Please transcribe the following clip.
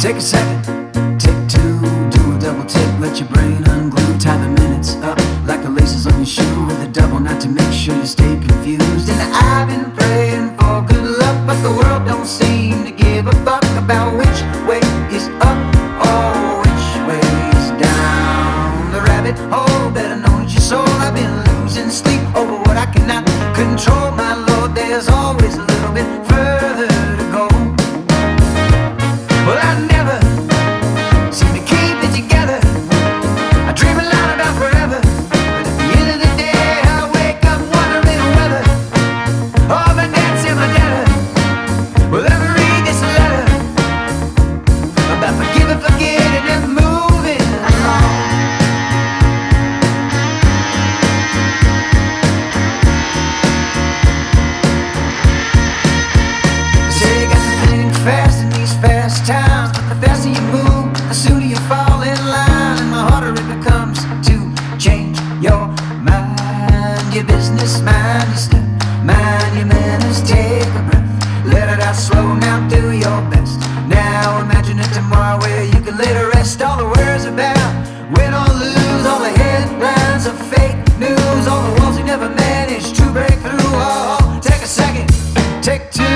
Take a second, take two, do a double take, let your brain unglue, tie the minutes up like the laces on your shoe with a double knot to make sure you stay confused. And I've been praying for good luck, but the world don't seem to give a fuck about which way is up or which way is down. The rabbit hole better knows your soul. I've been losing sleep over what I cannot control. My Lord, there's always a little bit further to go. Well, I never seem to keep it together. I dream a lot about forever, but at the end of the day I wake up wondering whether all my debts and my debtor will ever read this letter about forgiving, forgetting and moving along. They say you got to think fast in these fast times, but the faster you move, the sooner you fall in line, and the harder it becomes to change your mind. Your business, mind your step, mind your manners, take a breath, let it out slow, now do your best. Now imagine a tomorrow where you can lay to rest all the worries about win or lose, all the headlines of fake news, all the walls you never managed to break through. Oh, take a second, take two.